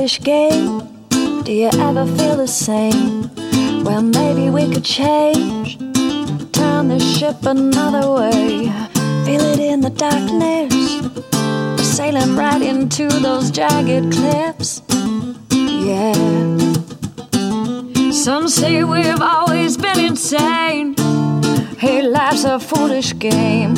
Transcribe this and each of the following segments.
foolish game. Do you ever feel the same? Well, maybe we could change, turn the ship another way. Feel it in the darkness, we're sailing right into those jagged cliffs. Yeah. Some say we've always been insane. Hey, life's a foolish game.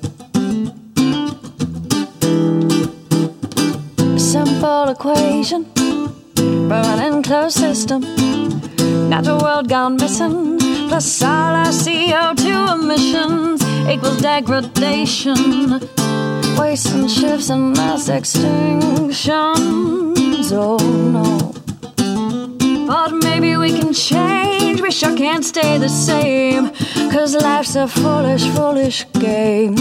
Simple equation, burning closed system. Natural world gone missing, plus all our CO2 emissions equals degradation, waste and shifts and mass extinctions. Oh no. But maybe we can change, we sure can't stay the same, 'cause life's a foolish, foolish game.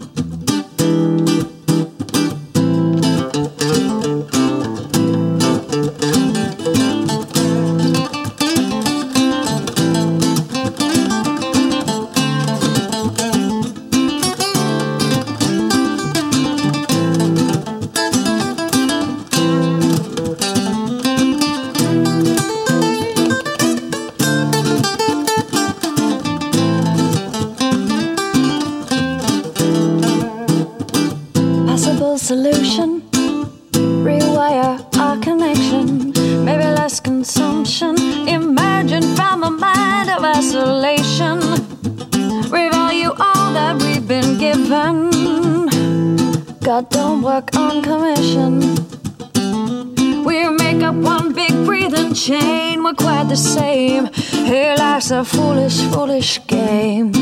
Solution, rewire our connection, maybe less consumption, emerging from a mind of isolation. Revalue all that we've been given. God don't work on commission. We make up one big breathing chain, we're quite the same. Hey, life's a foolish, foolish game.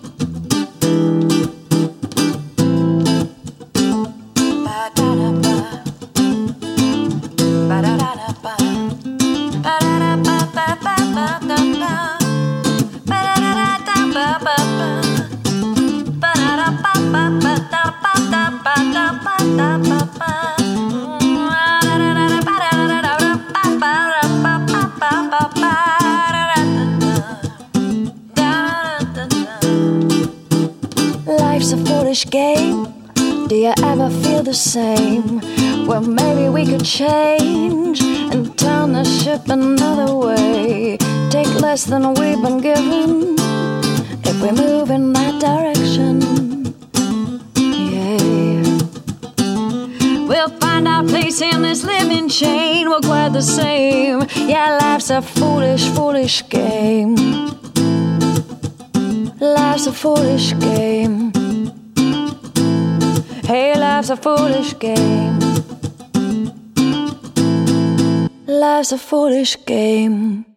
Life's a foolish game. Do you ever feel the same? Well, maybe we could change and turn the ship another way. Take less than we've been given if we move in that direction. Yeah. We'll find our place in this living chain. We're quite the same. Yeah, life's a foolish, foolish game. Life's a foolish game. Hey, life's a foolish game. Life's a foolish game.